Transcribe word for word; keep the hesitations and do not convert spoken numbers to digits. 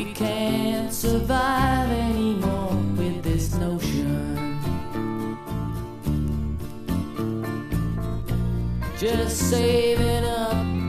we can't survive anymore with this notion. Just saving up